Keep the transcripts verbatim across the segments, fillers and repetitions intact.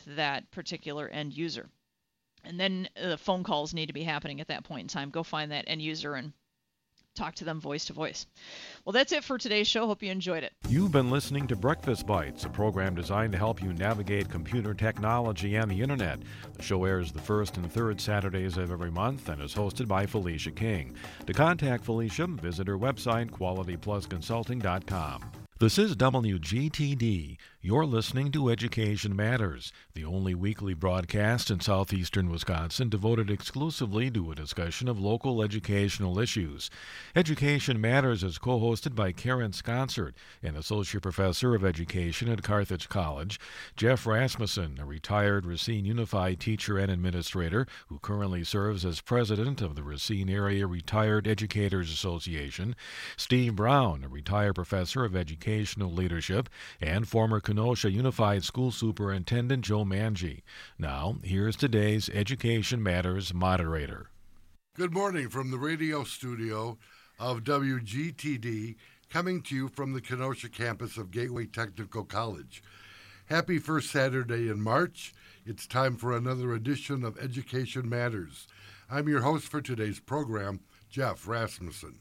that particular end user. And then the uh, phone calls need to be happening at that point in time. Go find that end user and talk to them voice to voice. Well, that's it for today's show. Hope you enjoyed it. You've been listening to Breakfast Bites, a program designed to help you navigate computer technology and the internet. The show airs the first and third Saturdays of every month and is hosted by Felicia King. To contact Felicia, visit her website, quality plus consulting dot com. This is W G T D. You're listening to Education Matters, the only weekly broadcast in southeastern Wisconsin devoted exclusively to a discussion of local educational issues. Education Matters is co-hosted by Karen Sconsert, an associate professor of education at Carthage College, Jeff Rasmussen, a retired Racine Unified teacher and administrator who currently serves as president of the Racine Area Retired Educators Association, Steve Brown, a retired professor of educational leadership, and former Kenosha Unified School Superintendent Joe Manji. Now, here's today's Education Matters moderator. Good morning from the radio studio of W G T D, coming to you from the Kenosha campus of Gateway Technical College. Happy first Saturday in March. It's time for another edition of Education Matters. I'm your host for today's program, Jeff Rasmussen.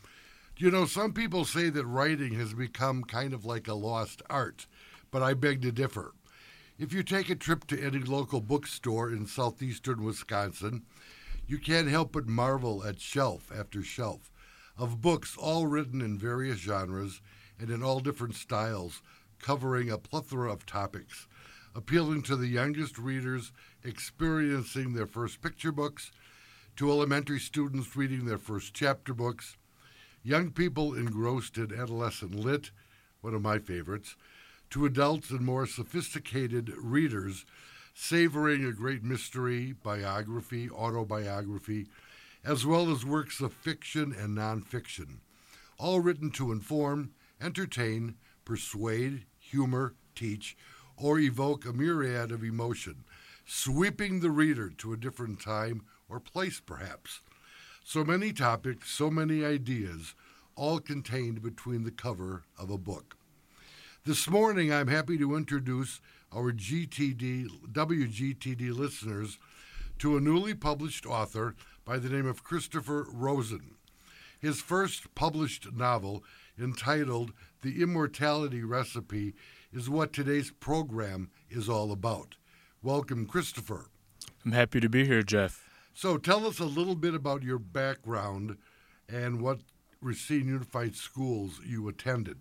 You know, some people say that writing has become kind of like a lost art, but I beg to differ. If you take a trip to any local bookstore in southeastern Wisconsin, you can't help but marvel at shelf after shelf of books all written in various genres and in all different styles, covering a plethora of topics, appealing to the youngest readers experiencing their first picture books, to elementary students reading their first chapter books, young people engrossed in adolescent lit, one of my favorites, to adults and more sophisticated readers savoring a great mystery, biography, autobiography, as well as works of fiction and nonfiction, all written to inform, entertain, persuade, humor, teach, or evoke a myriad of emotion, sweeping the reader to a different time or place perhaps. So many topics, so many ideas, all contained between the cover of a book. This morning, I'm happy to introduce our G T D, W G T D listeners to a newly published author by the name of Christopher Rosen. His first published novel, entitled The Immortality Recipe, is what today's program is all about. Welcome, Christopher. I'm happy to be here, Jeff. So tell us a little bit about your background and what Racine Unified Schools you attended.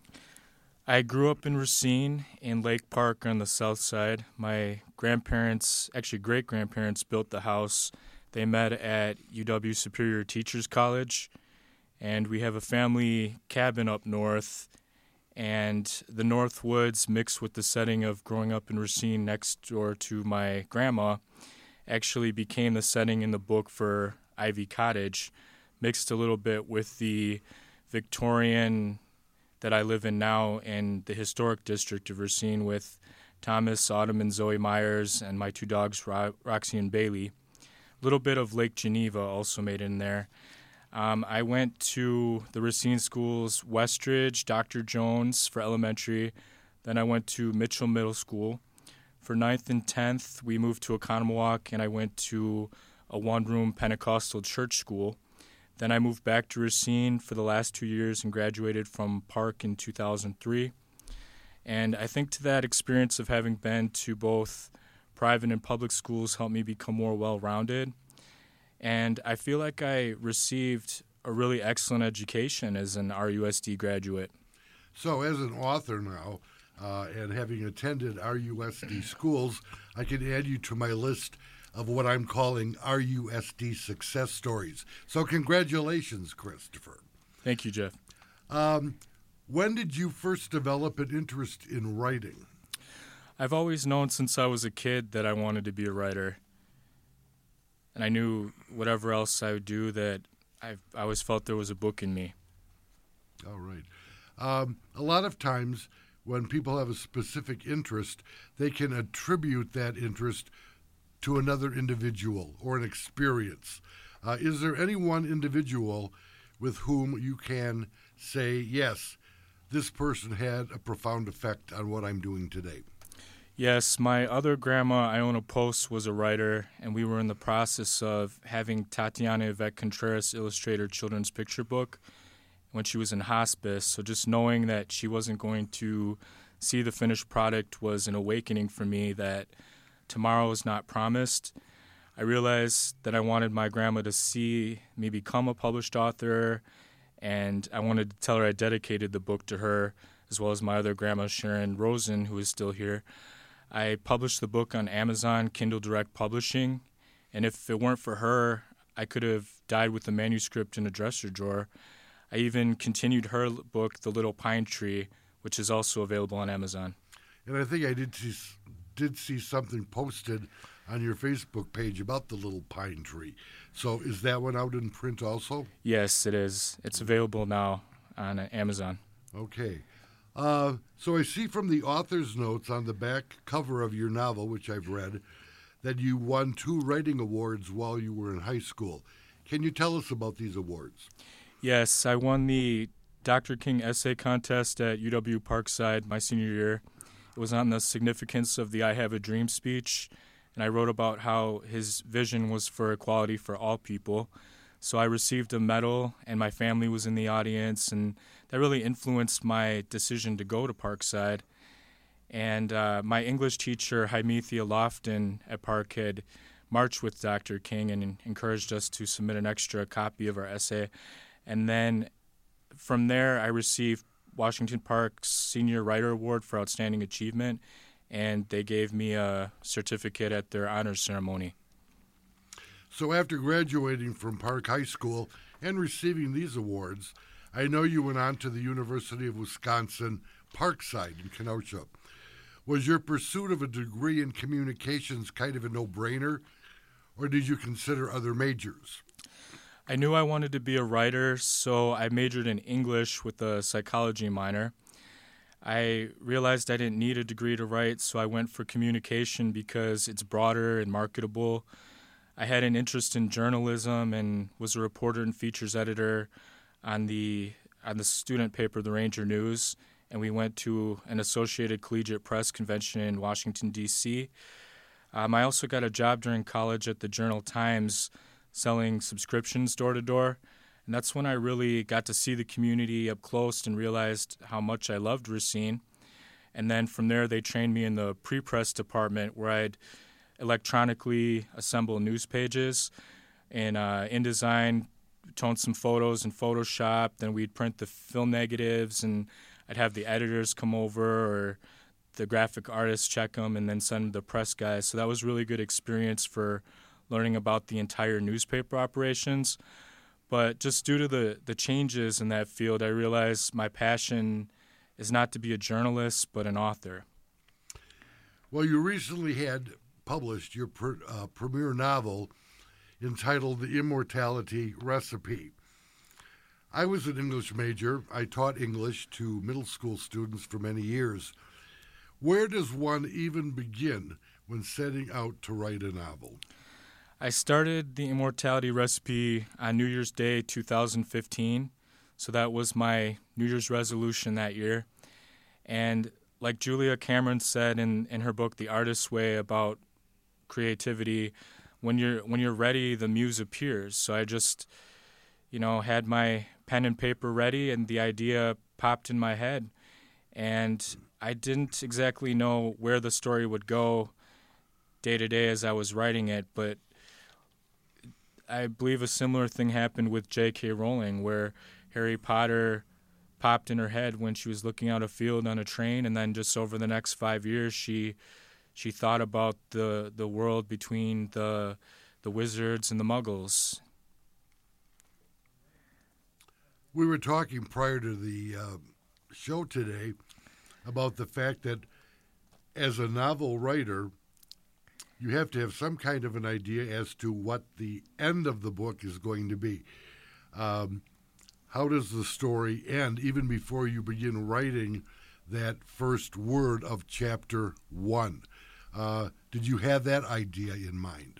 I grew up in Racine in Lake Park on the south side. My grandparents, actually great-grandparents, built the house. They met at U W Superior Teachers College, and we have a family cabin up north. And the North Woods, mixed with the setting of growing up in Racine next door to my grandma, actually became the setting in the book for Ivy Cottage, mixed a little bit with the Victorian that I live in now in the historic district of Racine with Thomas, Autumn, and Zoe Myers, and my two dogs, Ro- Roxy and Bailey. A little bit of Lake Geneva also made in there. Um, I went to the Racine schools, Westridge, Doctor Jones for elementary. Then I went to Mitchell Middle School. For ninth and tenth, we moved to Oconomowoc, and I went to a one-room Pentecostal church school. Then I moved back to Racine for the last two years and graduated from Park in two thousand three. And I think to that experience of having been to both private and public schools helped me become more well-rounded. And I feel like I received a really excellent education as an R U S D graduate. So as an author now, uh, and having attended R U S D schools, I can add you to my list of what I'm calling R U S D success stories. So congratulations, Christopher. Thank you, Jeff. Um, when did you first develop an interest in writing? I've always known since I was a kid that I wanted to be a writer. And I knew whatever else I would do that I've, I always felt there was a book in me. All right. Um, a lot of times when people have a specific interest, they can attribute that interest to another individual or an experience. Uh, is there any one individual with whom you can say, yes, this person had a profound effect on what I'm doing today? Yes, my other grandma, Iona Post, was a writer, and we were in the process of having Tatiana Yvette Contreras illustrate her children's picture book when she was in hospice. So just knowing that she wasn't going to see the finished product was an awakening for me that tomorrow is not promised. I realized that I wanted my grandma to see me become a published author, and I wanted to tell her I dedicated the book to her, as well as my other grandma, Sharon Rosen, who is still here. I published the book on Amazon Kindle Direct Publishing, and if it weren't for her, I could have died with the manuscript in a dresser drawer. I even continued her book, The Little Pine Tree, which is also available on Amazon. And I think I did see, did see something posted on your Facebook page about The Little Pine Tree. So is that one out in print also? Yes, it is. It's available now on Amazon. Okay. Uh, so I see from the author's notes on the back cover of your novel, which I've read, that you won two writing awards while you were in high school. Can you tell us about these awards? Yes, I won the Doctor King Essay Contest at U W Parkside my senior year. It was on the significance of the I Have a Dream speech, and I wrote about how his vision was for equality for all people. So I received a medal, and my family was in the audience, and that really influenced my decision to go to Parkside. And uh, my English teacher, Hymethia Lofton at Park, had marched with Doctor King and encouraged us to submit an extra copy of our essay. And then from there, I received Washington Park's Senior Writer Award for Outstanding Achievement, and they gave me a certificate at their honors ceremony. So after graduating from Park High School and receiving these awards, I know you went on to the University of Wisconsin, Parkside in Kenosha. Was your pursuit of a degree in communications kind of a no-brainer, or did you consider other majors? I knew I wanted to be a writer, so I majored in English with a psychology minor. I realized I didn't need a degree to write, so I went for communication because it's broader and marketable. I had an interest in journalism and was a reporter and features editor on the on the student paper, The Ranger News, and we went to an Associated Collegiate Press convention in Washington, D C Um, I also got a job during college at the Journal-Times selling subscriptions door-to-door, and that's when I really got to see the community up close and realized how much I loved Racine. And then from there, they trained me in the pre-press department where I'd electronically assemble news pages and uh, InDesign, tone some photos in Photoshop. Then we'd print the film negatives, and I'd have the editors come over or the graphic artists check them and then send them to the press guys. So that was really good experience for learning about the entire newspaper operations. But just due to the, the changes in that field, I realized my passion is not to be a journalist, but an author. Well, you recently had published your per, uh, premiere novel entitled The Immortality Recipe. I was an English major. I taught English to middle school students for many years. Where does one even begin when setting out to write a novel? I started The Immortality Recipe on New Year's Day two thousand fifteen, so that was my New Year's resolution that year. And like Julia Cameron said in, in her book, The Artist's Way, about creativity, when you're when you're ready, the muse appears. So I just, you know, had my pen and paper ready, and the idea popped in my head. And I didn't exactly know where the story would go day to day as I was writing it, but I believe a similar thing happened with J K Rowling, where Harry Potter popped in her head when she was looking out a field on a train, and then just over the next five years, she she thought about the the world between the the wizards and the Muggles. We were talking prior to the uh, show today about the fact that as a novel writer, you have to have some kind of an idea as to what the end of the book is going to be. Um, how does the story end, even before you begin writing that first word of chapter one? Uh, did you have that idea in mind?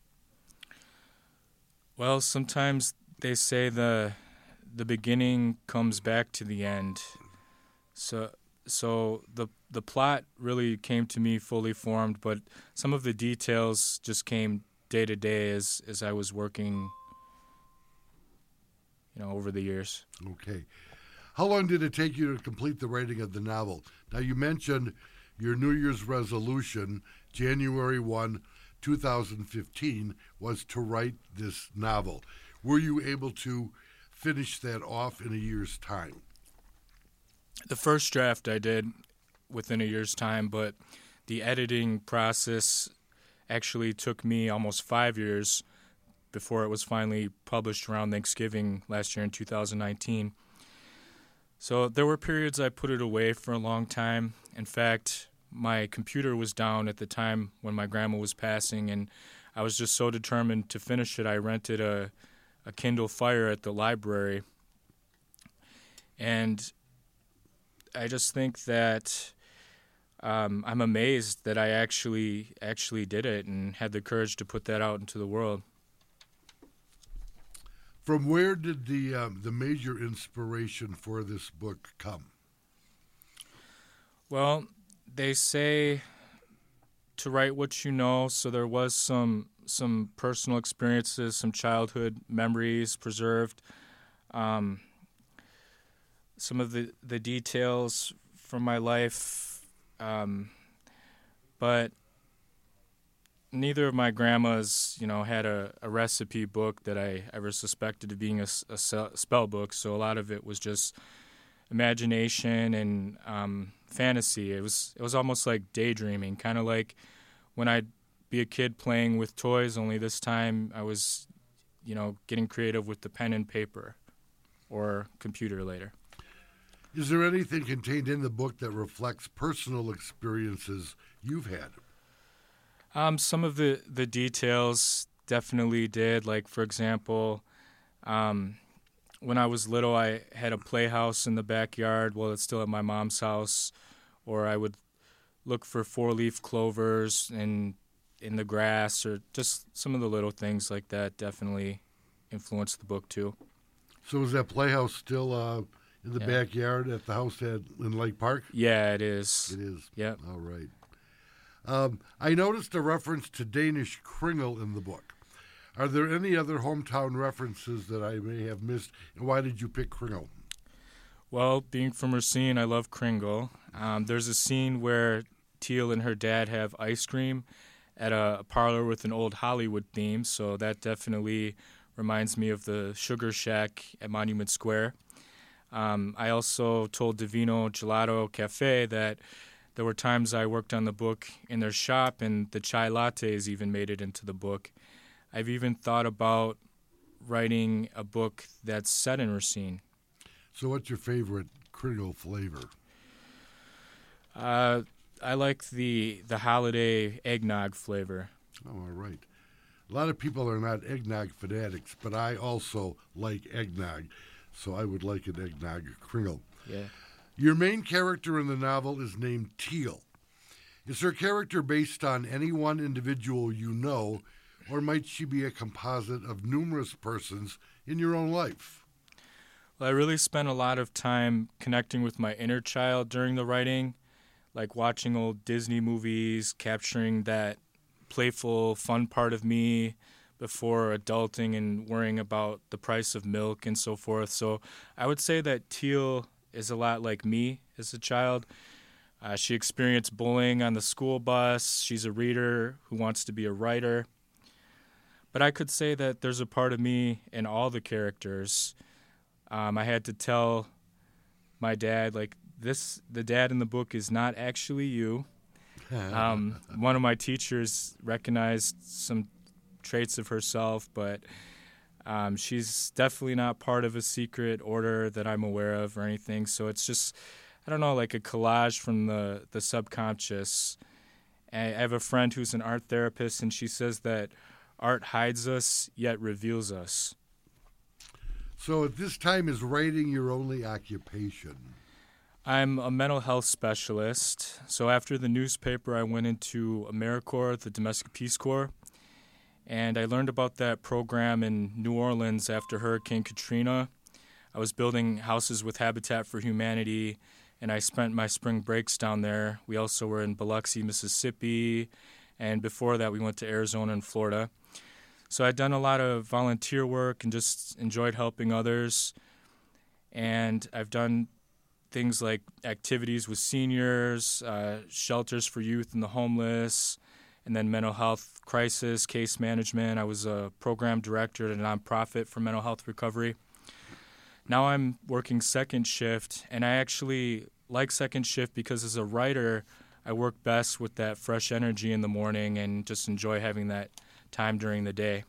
Well, sometimes they say the the beginning comes back to the end. So so the the plot really came to me fully formed, but some of the details just came day to day as as I was working, you know, over the years. Okay. How long did it take you to complete the writing of the novel? Now, you mentioned your New Year's resolution, January first, two thousand fifteen, was to write this novel. Were you able to finish that off in a year's time? The first draft I did within a year's time, but the editing process actually took me almost five years before it was finally published around Thanksgiving last year in two thousand nineteen. So there were periods I put it away for a long time. In fact, my computer was down at the time when my grandma was passing, and I was just so determined to finish it. I rented a, a Kindle Fire at the library. And I just think that um, I'm amazed that I actually actually did it and had the courage to put that out into the world. From where did the um, the major inspiration for this book come? Well, they say to write what you know, so there was some some personal experiences, some childhood memories preserved, um, some of the, the details from my life, um, but neither of my grandmas, you know, had a, a recipe book that I ever suspected of being a, a spell book, so a lot of it was just imagination and um, fantasy. It was it was almost like daydreaming, kind of like when I'd be a kid playing with toys, only this time I was, you know, getting creative with the pen and paper or computer later. Is there anything contained in the book that reflects personal experiences you've had? Um, some of the, the details definitely did. Like, for example, um, when I was little, I had a playhouse in the backyard. Well, it's still at my mom's house. Or I would look for four-leaf clovers in, in the grass, or just some of the little things like that definitely influenced the book, too. So is that playhouse still uh, in the Yeah. backyard at the house at, in Lake Park? Yeah, it is. It is? Yep. All right. Um, I noticed a reference to Danish kringle in the book. Are there any other hometown references that I may have missed, and why did you pick kringle? Well, being from Racine, I love Kringle. Um, there's a scene where Teal and her dad have ice cream at a, a parlor with an old Hollywood theme, so that definitely reminds me of the Sugar Shack at Monument Square. Um, I also told Divino Gelato Cafe that there were times I worked on the book in their shop, and the chai lattes even made it into the book. I've even thought about writing a book that's set in Racine. So what's your favorite kringle flavor? Uh, I like the the holiday eggnog flavor. Oh, all right. A lot of people are not eggnog fanatics, but I also like eggnog, so I would like an eggnog kringle. Yeah. Your main character in the novel is named Teal. Is her character based on any one individual you know, or might she be a composite of numerous persons in your own life? Well, I really spent a lot of time connecting with my inner child during the writing, like watching old Disney movies, capturing that playful, fun part of me before adulting and worrying about the price of milk and so forth. So I would say that Teal is a lot like me as a child. Uh, she experienced bullying on the school bus. She's a reader who wants to be a writer. But I could say that there's a part of me in all the characters. Um, I had to tell my dad, like, this, the dad in the book is not actually you. Um, one of my teachers recognized some traits of herself, but um, she's definitely not part of a secret order that I'm aware of or anything. So it's just, I don't know, like a collage from the, the subconscious. I have a friend who's an art therapist, and she says that art hides us, yet reveals us. So at this time, is writing your only occupation? I'm a mental health specialist. So after the newspaper, I went into AmeriCorps, the Domestic Peace Corps, and I learned about that program in New Orleans after Hurricane Katrina. I was building houses with Habitat for Humanity, and I spent my spring breaks down there. We also were in Biloxi, Mississippi, and before that we went to Arizona and Florida. So I'd done a lot of volunteer work and just enjoyed helping others. And I've done things like activities with seniors, uh, shelters for youth and the homeless, and then mental health crisis, case management. I was a program director at a nonprofit for mental health recovery. Now I'm working second shift, and I actually like second shift because as a writer, I work best with that fresh energy in the morning and just enjoy having that time during the day.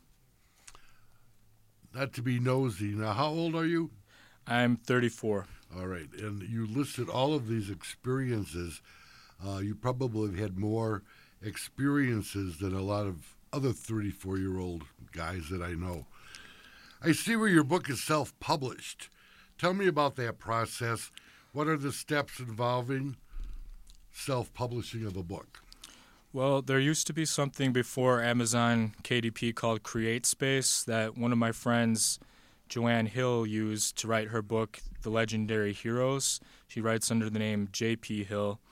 Not to be nosy. Now, how old are you? I'm thirty-four. All right. And you listed all of these experiences. Uh, you probably have had more experiences than a lot of other thirty-four-year-old guys that I know. I see where your book is self-published. Tell me about that process. What are the steps involving self-publishing of a book? Well, there used to be something before Amazon K D P called CreateSpace that one of my friends, Joanne Hill, used to write her book, The Legendary Heroes. She writes under the name J P Hill.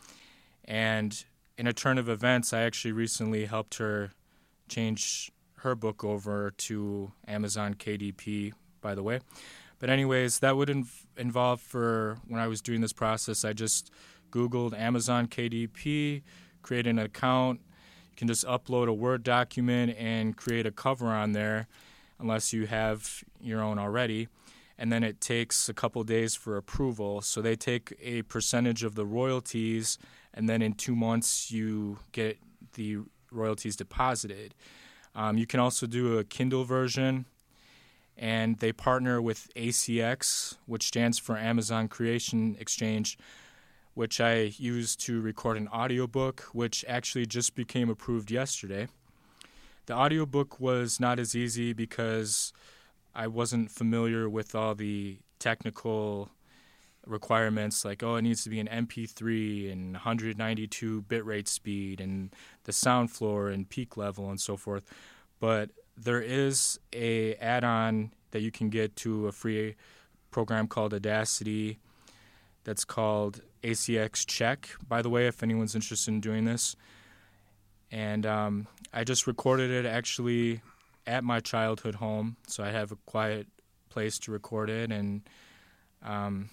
And in a turn of events, I actually recently helped her change her book over to Amazon K D P, by the way. But anyways, that would inv- involve for when I was doing this process, I just Googled Amazon K D P, create an account. You can just upload a Word document and create a cover on there, unless you have your own already. And then it takes a couple days for approval. So they take a percentage of the royalties, and then in two months you get the royalties deposited. Um, you can also do a Kindle version, and they partner with A C X, which stands for Amazon Creation Exchange, which I used to record an audiobook, which actually just became approved yesterday. The audiobook was not as easy because I wasn't familiar with all the technical requirements, like, oh, it needs to be an M P three and one ninety-two bitrate speed and the sound floor and peak level and so forth. But there is a add-on that you can get to a free program called Audacity that's called A C X Check, by the way, if anyone's interested in doing this. And um, I just recorded it actually at my childhood home, so I have a quiet place to record it. And um,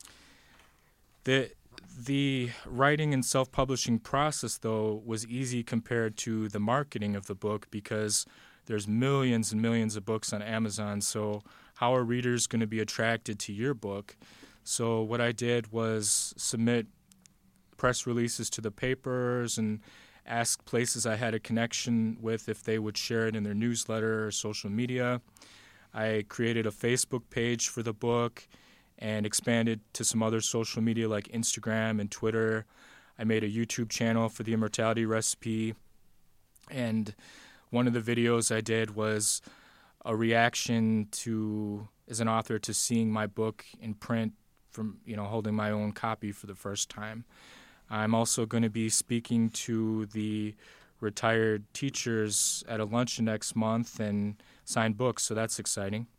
the the writing and self-publishing process, though, was easy compared to the marketing of the book because there's millions and millions of books on Amazon. So how are readers going to be attracted to your book? So what I did was submit press releases to the papers and ask places I had a connection with if they would share it in their newsletter or social media. I created a Facebook page for the book and expanded to some other social media like Instagram and Twitter. I made a YouTube channel for the Immortality Recipe. And one of the videos I did was a reaction to, as an author, to seeing my book in print from, you know, holding my own copy for the first time. I'm also going to be speaking to the retired teachers at a luncheon next month and sign books, so that's exciting.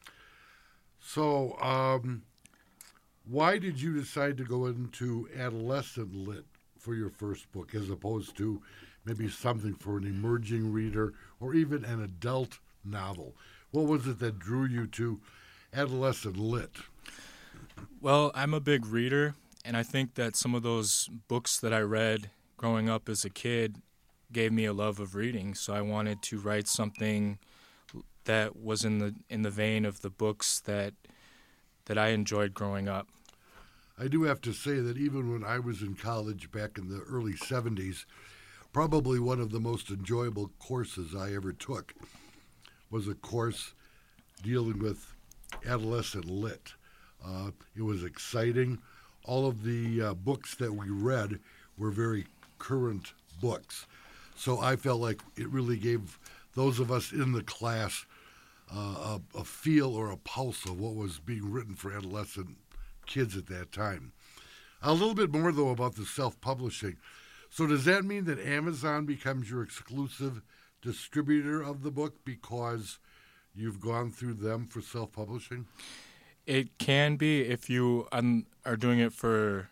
So, um, why did you decide to go into adolescent lit for your first book as opposed to maybe something for an emerging reader or even an adult novel? What was it that drew you to adolescent lit? Well, I'm a big reader, and I think that some of those books that I read growing up as a kid gave me a love of reading, so I wanted to write something that was in the in the vein of the books that that I enjoyed growing up. I do have to say that even when I was in college back in the early seventies, probably one of the most enjoyable courses I ever took was a course dealing with adolescent lit. Uh, it was exciting. All of the uh, books that we read were very current books. So I felt like it really gave those of us in the class uh, a, a feel or a pulse of what was being written for adolescent kids at that time. A little bit more, though, about the self-publishing. So does that mean that Amazon becomes your exclusive distributor of the book because you've gone through them for self-publishing? It can be if you um, are doing it for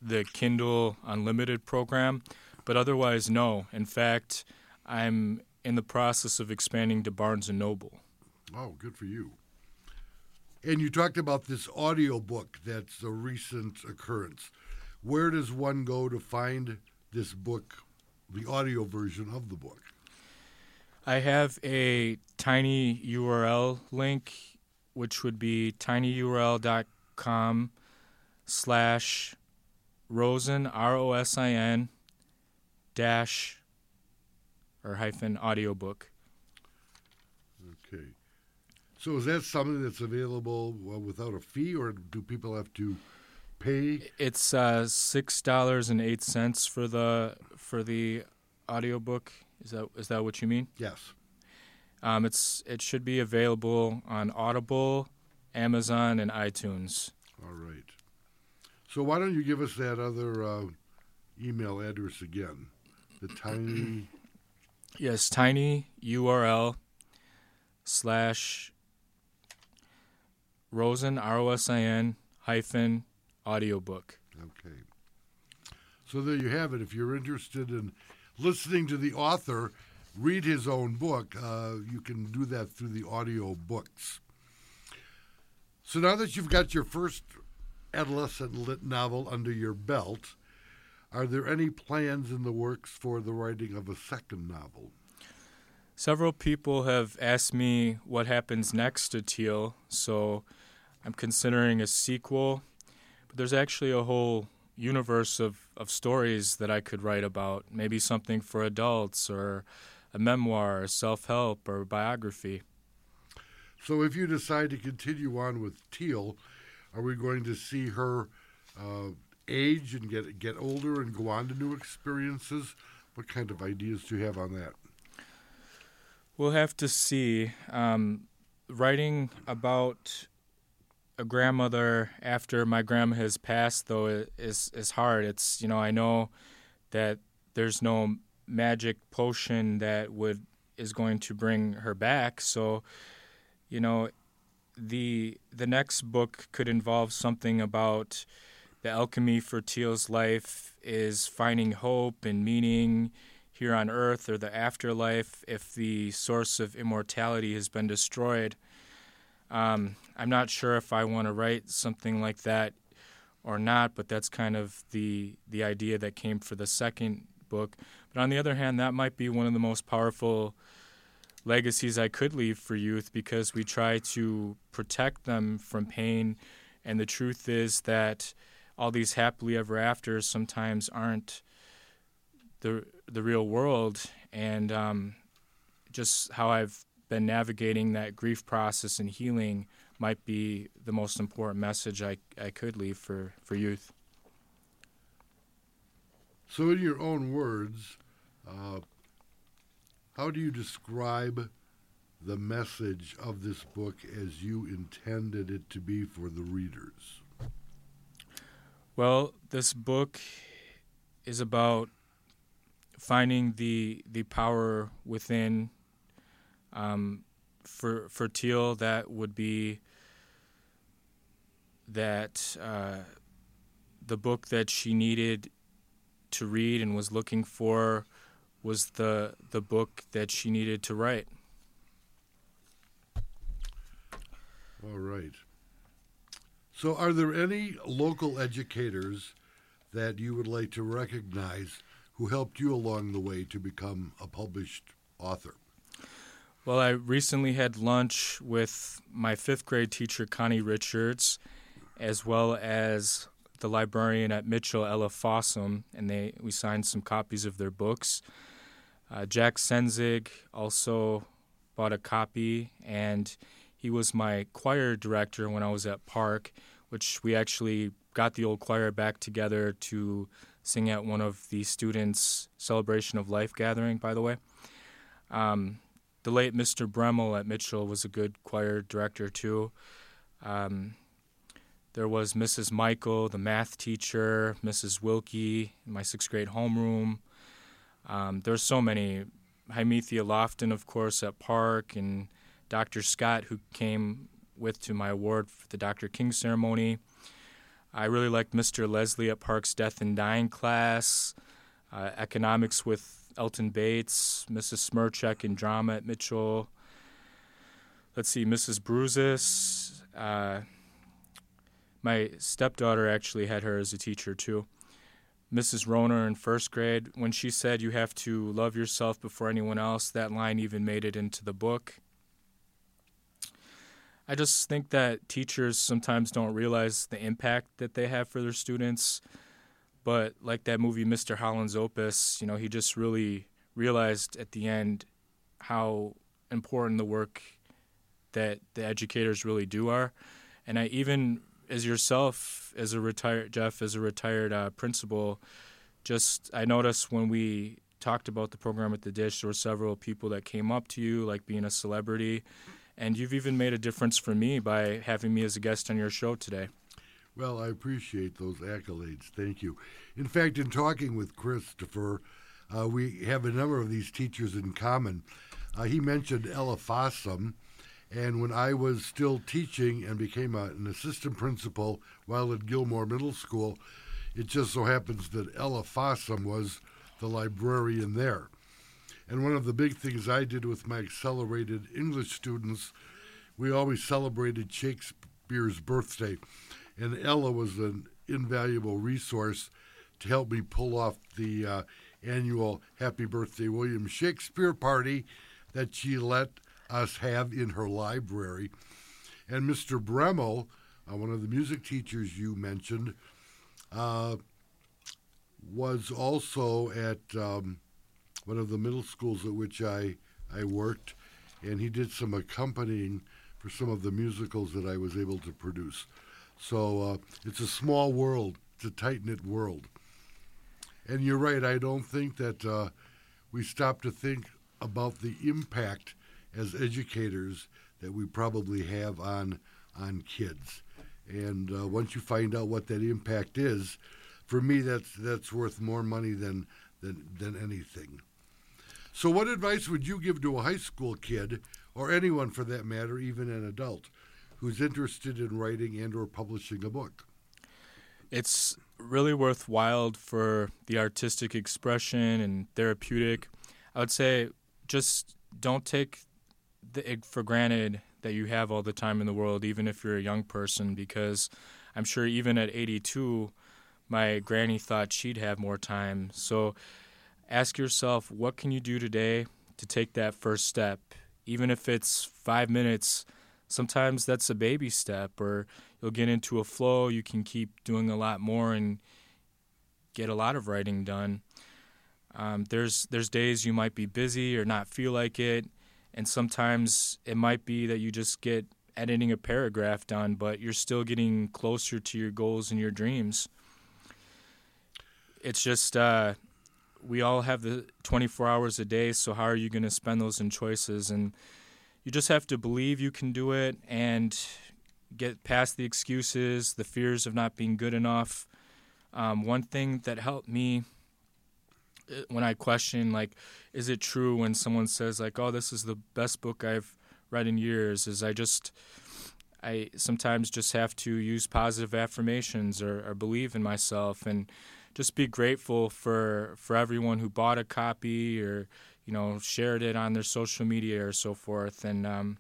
the Kindle Unlimited program, but otherwise, no. In fact, I'm in the process of expanding to Barnes and Noble. Oh, good for you. And you talked about this audio book that's a recent occurrence. Where does one go to find this book, the audio version of the book? I have a tiny U R L link, which would be tinyurl.com slash Rosin, R O S I N, dash, or hyphen, audiobook. Okay. So is that something that's available well, without a fee, or do people have to pay? It's uh, six dollars and eight cents for the for the audiobook. Is that is that what you mean? Yes. Um, it's it should be available on Audible, Amazon, and iTunes. All right. So why don't you give us that other uh, email address again? The tiny. Yes, tinyurl slash Rosin, R O S I N, hyphen, audiobook. Okay. So there you have it. If you're interested in listening to the author read his own book, uh, you can do that through the audio books. So now that you've got your first adolescent lit novel under your belt, are there any plans in the works for the writing of a second novel? Several people have asked me what happens next to Teal, so I'm considering a sequel. But there's actually a whole universe of, of stories that I could write about, maybe something for adults or a memoir, or self-help, or biography. So if you decide to continue on with Teal, are we going to see her uh, age and get get older and go on to new experiences? What kind of ideas do you have on that? We'll have to see. Um, writing about a grandmother after my grandma has passed, though, is is hard. It's, you know, I know that there's no magic potion that would is going to bring her back. So, you know, the the next book could involve something about the alchemy for Teal's life is finding hope and meaning here on Earth or the afterlife if the source of immortality has been destroyed. Um, I'm not sure if I want to write something like that or not, but that's kind of the the idea that came for the second book. But on the other hand, that might be one of the most powerful legacies I could leave for youth, because we try to protect them from pain, and the truth is that all these happily ever afters sometimes aren't the the real world, and um, just how I've been navigating that grief process and healing might be the most important message I, I could leave for, for youth. So in your own words, uh, how do you describe the message of this book as you intended it to be for the readers? Well, this book is about finding the the power within. Um, for for Teal, that would be that uh, the book that she needed to read and was looking for was the the book that she needed to write. All right. So are there any local educators that you would like to recognize who helped you along the way to become a published author? Well, I recently had lunch with my fifth grade teacher, Connie Richards, as well as the librarian at Mitchell, Ella Fossum, and they we signed some copies of their books. Uh, Jack Senzig also bought a copy, and he was my choir director when I was at Park, which we actually got the old choir back together to sing at one of the students' Celebration of Life gathering, by the way. Um, the late Mister Bremmel at Mitchell was a good choir director, too. Um, there was Missus Michael, the math teacher, Missus Wilkie, in my sixth grade homeroom. Um, there's so many. Hymethea Lofton, of course, at Park, and Doctor Scott, who came with to my award for the Doctor King ceremony. I really liked Mister Leslie at Park's Death and Dying class, uh, economics with Elton Bates, Missus Smirchek in drama at Mitchell. Let's see, Missus Bruzis. Uh, my stepdaughter actually had her as a teacher too. Missus Roner in first grade, when she said you have to love yourself before anyone else, that line even made it into the book. I just think that teachers sometimes don't realize the impact that they have for their students. But like that movie, Mister Holland's Opus, you know, he just really realized at the end how important the work that the educators really do are. And I even, as yourself, as a retired, Jeff, as a retired uh, principal, just, I noticed when we talked about the program at the Dish, there were several people that came up to you, like being a celebrity. And you've even made a difference for me by having me as a guest on your show today. Well, I appreciate those accolades. Thank you. In fact, in talking with Christopher, uh, we have a number of these teachers in common. Uh, he mentioned Ella Fossum, and when I was still teaching and became a, an assistant principal while at Gilmore Middle School, it just so happens that Ella Fossum was the librarian there. And one of the big things I did with my accelerated English students, we always celebrated Shakespeare's birthday. And Ella was an invaluable resource to help me pull off the uh, annual Happy Birthday William Shakespeare party that she let us have in her library. And Mister Bremmel, uh, one of the music teachers you mentioned, uh, was also at um, one of the middle schools at which I, I worked, and he did some accompanying for some of the musicals that I was able to produce. So uh, it's a small world. It's a tight-knit world. And you're right, I don't think that uh, we stop to think about the impact as educators that we probably have on on kids. And uh, once you find out what that impact is, for me, that's that's worth more money than than than anything. So what advice would you give to a high school kid, or anyone for that matter, even an adult, who's interested in writing and or publishing a book? It's really worthwhile for the artistic expression and therapeutic. I would say just don't take the, it for granted that you have all the time in the world, even if you're a young person, because I'm sure even at eighty-two, my granny thought she'd have more time. So ask yourself, what can you do today to take that first step? Even if it's five minutes, sometimes that's a baby step, or you'll get into a flow, you can keep doing a lot more and get a lot of writing done. Um, there's there's days you might be busy or not feel like it, and sometimes it might be that you just get editing a paragraph done, but you're still getting closer to your goals and your dreams. It's just, uh, we all have the twenty-four hours a day, so how are you going to spend those in choices? And you just have to believe you can do it and get past the excuses, the fears of not being good enough. Um, one thing that helped me when I question, like, is it true when someone says, like, oh, this is the best book I've read in years, is I just, I sometimes just have to use positive affirmations or, or believe in myself and just be grateful for, for everyone who bought a copy or, you know, shared it on their social media or so forth. And, um,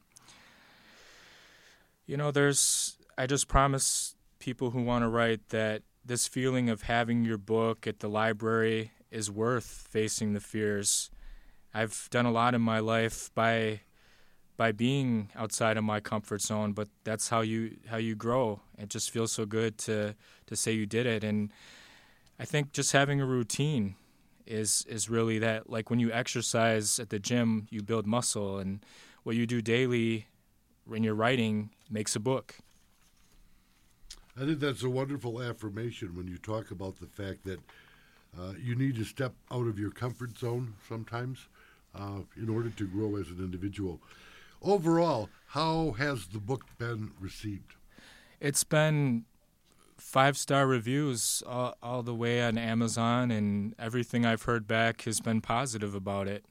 you know, there's, I just promise people who want to write that this feeling of having your book at the library is worth facing the fears. I've done a lot in my life by by being outside of my comfort zone, but that's how you how you grow. It just feels so good to to say you did it. And I think just having a routine is is really that. Like when you exercise at the gym, you build muscle, and what you do daily when you're writing makes a book. I think that's a wonderful affirmation when you talk about the fact that uh, you need to step out of your comfort zone sometimes uh, in order to grow as an individual. Overall, how has the book been received? It's been five-star reviews all, all the way on Amazon, and everything I've heard back has been positive about it.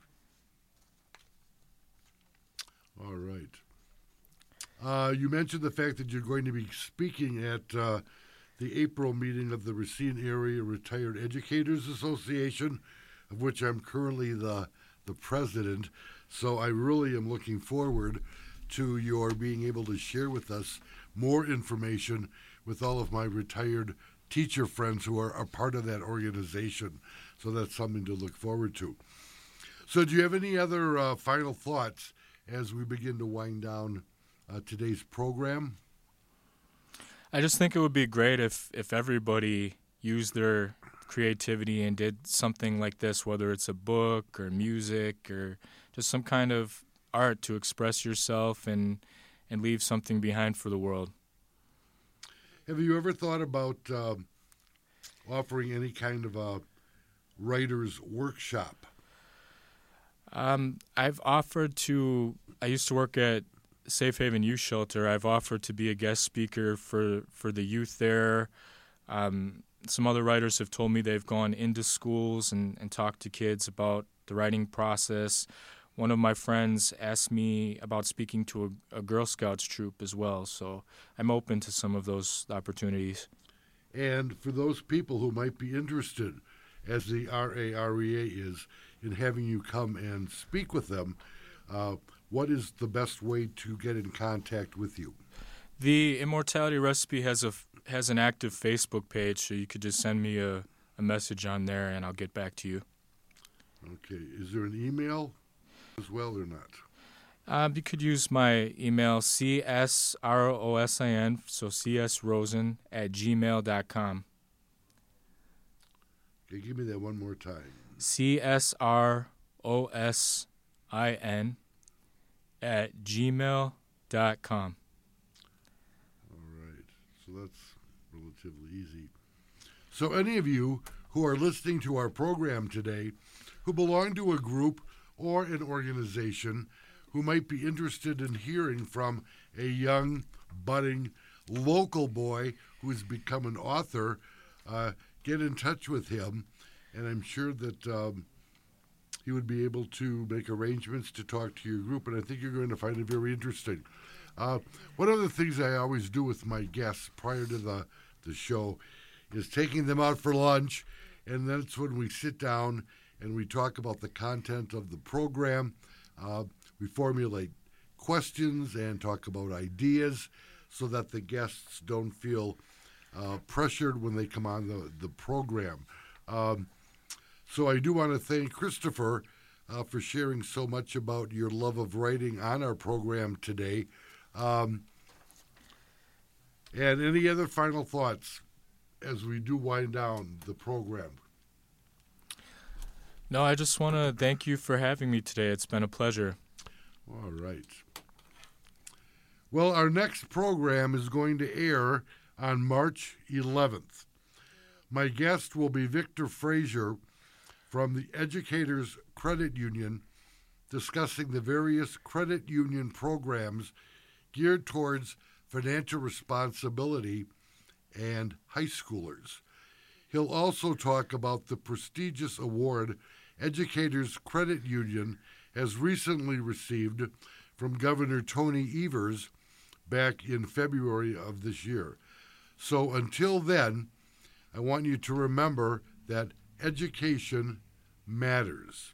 All right. Uh, you mentioned the fact that you're going to be speaking at uh, the April meeting of the Racine Area Retired Educators Association, of which I'm currently the, the president. So I really am looking forward to your being able to share with us more information with all of my retired teacher friends who are a part of that organization. So that's something to look forward to. So do you have any other uh, final thoughts as we begin to wind down uh, today's program? I just think it would be great if, if everybody used their creativity and did something like this, whether it's a book or music or just some kind of art to express yourself and, and leave something behind for the world. Have you ever thought about uh, offering any kind of a writer's workshop? Um, I've offered to, I used to work at Safe Haven Youth Shelter. I've offered to be a guest speaker for, for the youth there. Um, some other writers have told me they've gone into schools and, and talked to kids about the writing process. One of my friends asked me about speaking to a, a Girl Scouts troop as well, so I'm open to some of those opportunities. And for those people who might be interested, as the R A R E A is, in having you come and speak with them, uh, what is the best way to get in contact with you? The Immortality Recipe has a has an active Facebook page, so you could just send me a, a message on there, and I'll get back to you. Okay. Is there an email as well or not? Um, you could use my email, C S R O S I N, so csrosen at gmail dot com. Okay, give me that one more time. C S R O S I N at gmail dot com. All right. So that's relatively easy. So any of you who are listening to our program today who belong to a group or an organization who might be interested in hearing from a young, budding, local boy who has become an author, uh, get in touch with him, and I'm sure that um, he would be able to make arrangements to talk to your group, and I think you're going to find it very interesting. Uh, one of the things I always do with my guests prior to the, the show is taking them out for lunch, and that's when we sit down and we talk about the content of the program. Uh, we formulate questions and talk about ideas so that the guests don't feel uh, pressured when they come on the, the program. Um, so I do want to thank Christopher uh, for sharing so much about your love of writing on our program today. Um, and any other final thoughts as we do wind down the program? No, I just want to thank you for having me today. It's been a pleasure. All right. Well, our next program is going to air on March eleventh. My guest will be Victor Frazier from the Educators Credit Union, discussing the various credit union programs geared towards financial responsibility and high schoolers. He'll also talk about the prestigious award Educators Credit Union has recently received from Governor Tony Evers back in February of this year. So until then, I want you to remember that education matters.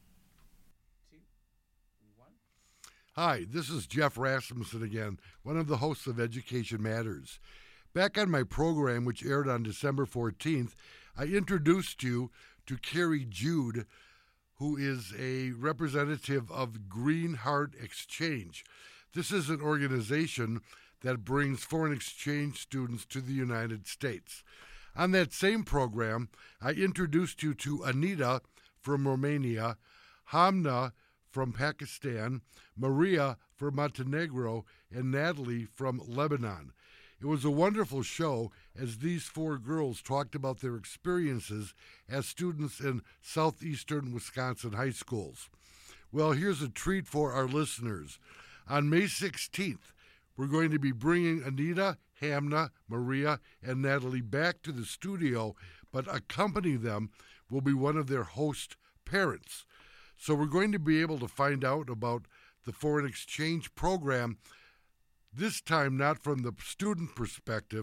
Hi, this is Jeff Rasmussen again, one of the hosts of Education Matters. Back on my program, which aired on December fourteenth, I introduced you to Carrie Jude, who is a representative of Green Heart Exchange. This is an organization that brings foreign exchange students to the United States. On that same program, I introduced you to Anita from Romania, Hamna from Pakistan, Maria from Montenegro, and Natalie from Lebanon. It was a wonderful show as these four girls talked about their experiences as students in southeastern Wisconsin high schools. Well, here's a treat for our listeners. On May sixteenth, we're going to be bringing Anita, Hamna, Maria, and Natalie back to the studio, but accompanying them will be one of their host parents. So we're going to be able to find out about the foreign exchange program, this time not from the student perspective,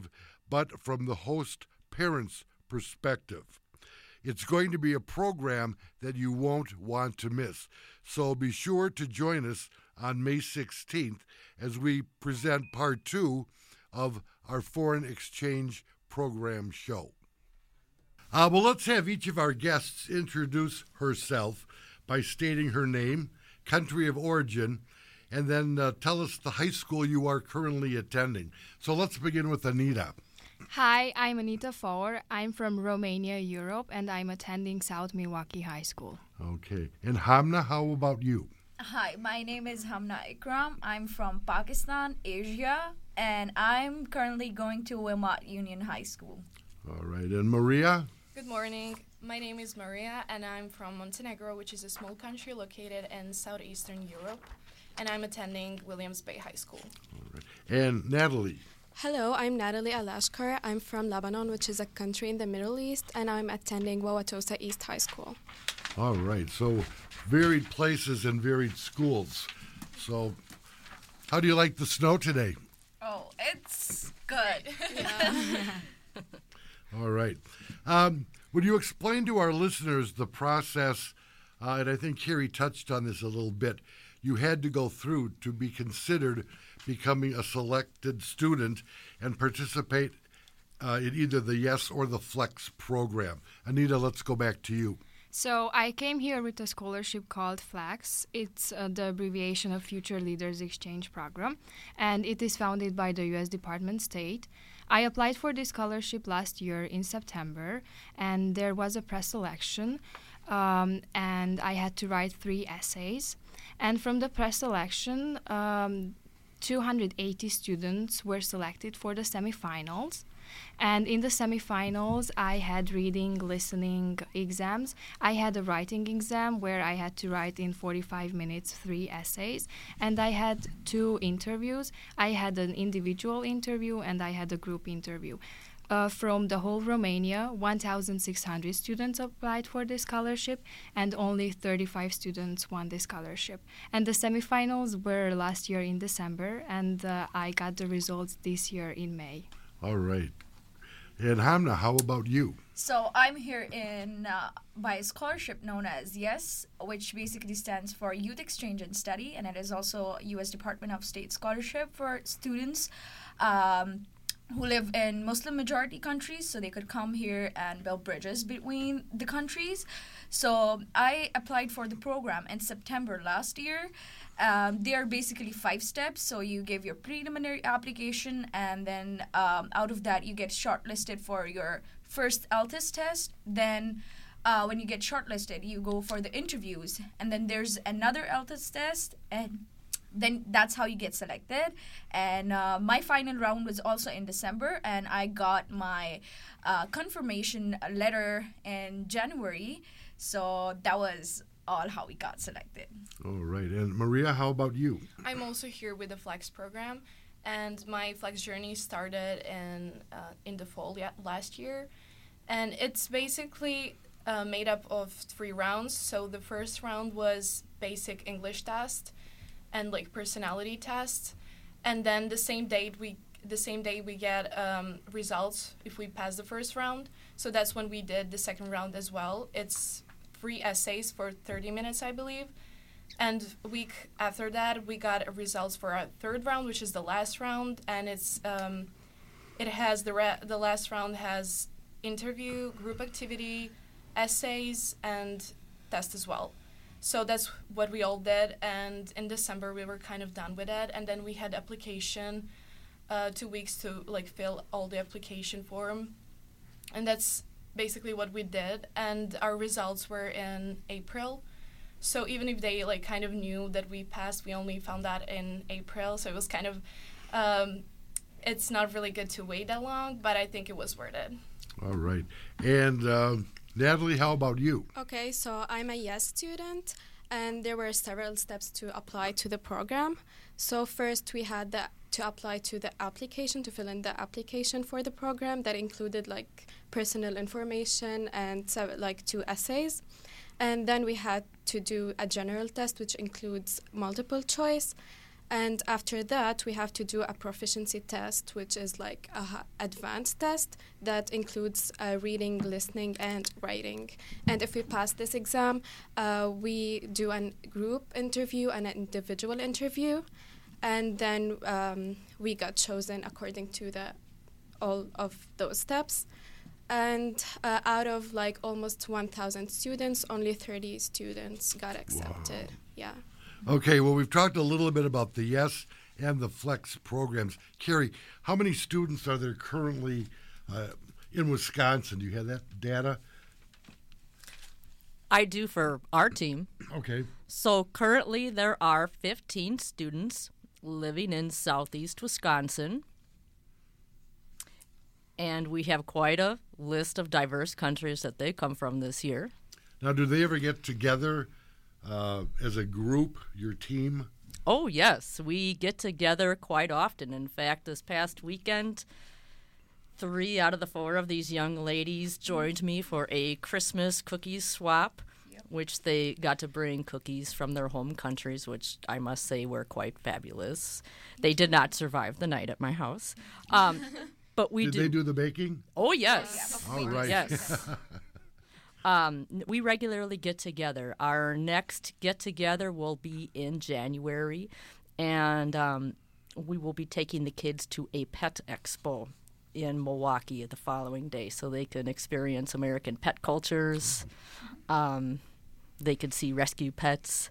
but from the host parent's perspective. It's going to be a program that you won't want to miss. So be sure to join us on May sixteenth as we present part two of our foreign exchange program show. Uh, well, let's have each of our guests introduce herself by stating her name, country of origin, and then uh, tell us the high school you are currently attending. So let's begin with Anita. Hi, I'm Anita Faur. I'm from Romania, Europe, and I'm attending South Milwaukee High School. Okay. And Hamna, how about you? Hi, my name is Hamna Ikram. I'm from Pakistan, Asia, and I'm currently going to Wilmot Union High School. All right. And Maria? Good morning. My name is Maria, and I'm from Montenegro, which is a small country located in southeastern Europe, and I'm attending Williams Bay High School. All right. And Natalie? Hello, I'm Natalie Alashkar. I'm from Lebanon, which is a country in the Middle East, and I'm attending Wauwatosa East High School. All right, so varied places and varied schools. So how do you like the snow today? Oh, it's good. All right. Um, would you explain to our listeners the process, uh, and I think Carrie touched on this a little bit, you had to go through to be considered becoming a selected student and participate uh, in either the YES or the FLEX program. Anita, let's go back to you. So I came here with a scholarship called FLEX. It's uh, the abbreviation of Future Leaders Exchange Program, and it is founded by the U S Department of State. I applied for this scholarship last year in September, and there was a pre-selection, um, and I had to write three essays. And from the pre-selection, um, two hundred eighty students were selected for the semifinals. And in the semifinals, I had reading, listening exams. I had a writing exam where I had to write in forty-five minutes three essays. And I had two interviews. I had an individual interview and I had a group interview. Uh, from the whole Romania, one thousand six hundred students applied for this scholarship, and only thirty-five students won this scholarship. And the semifinals were last year in December, and uh, I got the results this year in May. All right. And Hamna, how about you? So I'm here in uh, by a scholarship known as YES, which basically stands for Youth Exchange and Study, and it is also a U S Department of State scholarship for students um, who live in Muslim majority countries, so they could come here and build bridges between the countries. So I applied for the program in September last year. Um, they are basically five steps. So you give your preliminary application, and then um, out of that you get shortlisted for your first L T I S test. Then uh, when you get shortlisted, you go for the interviews, and then there's another L T I S test, and then that's how you get selected. And uh, my final round was also in December, and I got my uh, confirmation letter in January. So that was all how we got selected. All right. And Maria, how about you? I'm also here with the FLEX program, and my FLEX journey started in uh, in the fall yeah, last year. And it's basically uh, made up of three rounds. So the first round was basic English test and like personality test, and then the same date we the same day we get um, results if we pass the first round. So that's when we did the second round as well. It's three essays for thirty minutes, I believe, and a week after that we got results for our third round, which is the last round, and it's um, it has the re- the last round has interview, group activity, essays, and test as well. So that's what we all did, and in December we were kind of done with it, and then we had application, uh, two weeks to like fill all the application form, and that's basically what we did. And our results were in April, so even if they like kind of knew that we passed, we only found that in April. So it was kind of, um, it's not really good to wait that long, but I think it was worth it. All right, and. Uh, Natalie, how about you? Okay, so I'm a YES student, and there were several steps to apply to the program. So first we had the, to apply to the application, to fill in the application for the program. That included like personal information and so, like two essays. And then we had to do a general test, which includes multiple choice. And after that, we have to do a proficiency test, which is like a h- advanced test that includes uh, reading, listening, and writing. And if we pass this exam, uh, we do a group interview and an individual interview. And then um, we got chosen according to the all of those steps. And uh, out of like almost one thousand students, only thirty students got accepted. Wow. Yeah. Okay, well, we've talked a little bit about the YES and the FLEX programs. Carrie, how many students are there currently uh, in Wisconsin? Do you have that data? I do for our team. Okay. So currently there are fifteen students living in southeast Wisconsin. And we have quite a list of diverse countries that they come from this year. Now, do they ever get together uh, as a group, your team? Oh, yes. We get together quite often. In fact, this past weekend, three out of the four of these young ladies joined me for a Christmas cookies swap, yep. which they got to bring cookies from their home countries, which I must say were quite fabulous. They did not survive the night at my house. Um, but we did do. they do the baking? Oh, yes. Oh, yeah. All right. Yes. Um, we regularly get together. Our next get-together will be in January, and um, we will be taking the kids to a pet expo in Milwaukee the following day so they can experience American pet cultures. Um, they could see rescue pets.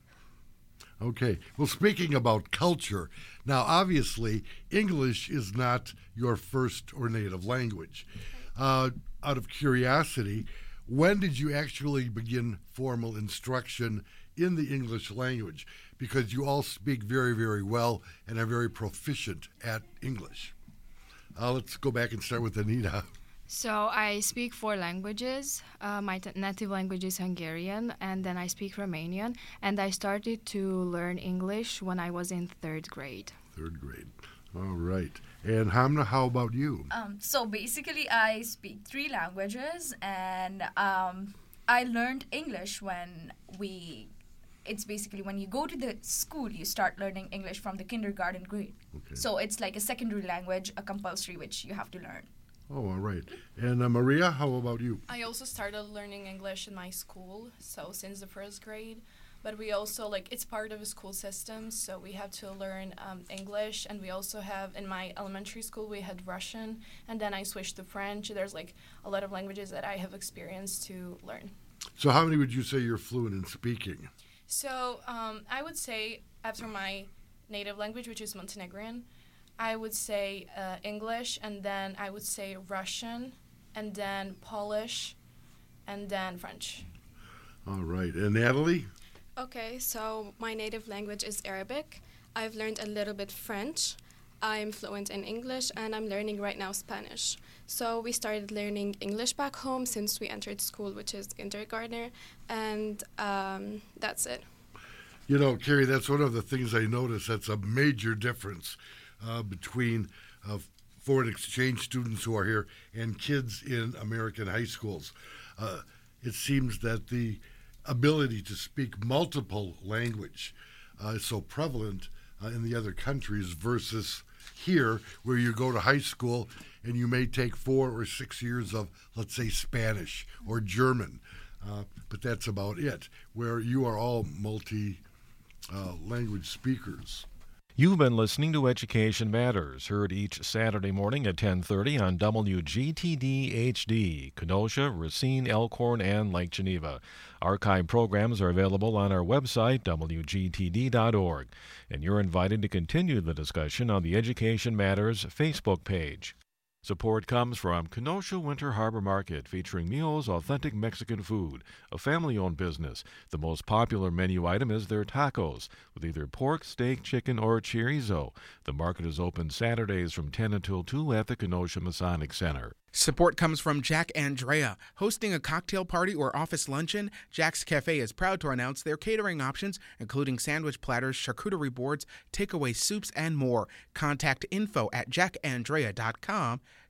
Okay. Well, speaking about culture, now obviously English is not your first or native language. Uh, out of curiosity, when did you actually begin formal instruction in the English language? Because you all speak very, very well and are very proficient at English. Uh, let's go back and start with Anita. So I speak four languages. Uh, my t- native language is Hungarian, and then I speak Romanian. And I started to learn English when I was in third grade. Third grade. All right. And Hamna, how about you? Um, so basically, I speak three languages, and um, I learned English when we. It's basically when you go to the school, you start learning English from the kindergarten grade. Okay. So it's like a secondary language, a compulsory, which you have to learn. Oh, all right. And uh, Maria, how about you? I also started learning English in my school, so since the first grade. But we also, like, it's part of a school system, so we have to learn um, English. And we also have, in my elementary school, we had Russian. And then I switched to French. There's, like, a lot of languages that I have experienced to learn. So how many would you say you're fluent in speaking? So um, I would say, after my native language, which is Montenegrin, I would say uh, English, and then I would say Russian, and then Polish, and then French. All right. And Natalie? Okay, so my native language is Arabic. I've learned a little bit French. I'm fluent in English, and I'm learning right now Spanish. So we started learning English back home since we entered school, which is kindergarten, and um, that's it. You know, Carrie, that's one of the things I noticed. That's a major difference uh, between uh, foreign exchange students who are here and kids in American high schools. Uh, it seems that the ability to speak multiple language uh, is so prevalent uh, in the other countries versus here, where you go to high school and you may take four or six years of, let's say, Spanish or German, uh, but that's about it, where you are all multi uh, language speakers. You've been listening to Education Matters, heard each Saturday morning at ten thirty on W G T D H D, Kenosha, Racine, Elkhorn, and Lake Geneva. Archive programs are available on our website, W G T D dot org, and you're invited to continue the discussion on the Education Matters Facebook page. Support comes from Kenosha Winter Harbor Market, featuring Mio's Authentic Mexican Food, a family-owned business. The most popular menu item is their tacos, with either pork, steak, chicken, or chorizo. The market is open Saturdays from ten until two at the Kenosha Masonic Center. Support comes from Jack Andrea. Hosting a cocktail party or office luncheon, Jack's Cafe is proud to announce their catering options, including sandwich platters, charcuterie boards, takeaway soups, and more. Contact info at jack andrea dot com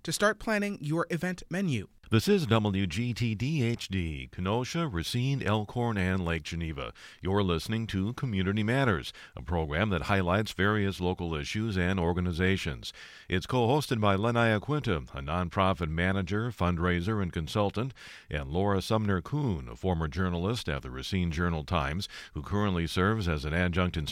to start planning your event menu. This is W G T D H D, Kenosha, Racine, Elkhorn, and Lake Geneva. You're listening to Community Matters, a program that highlights various local issues and organizations. It's co-hosted by Lenaya Quinta, a nonprofit manager, fundraiser, and consultant, and Laura Sumner Kuhn, a former journalist at the Racine Journal-Times, who currently serves as an adjunct inspector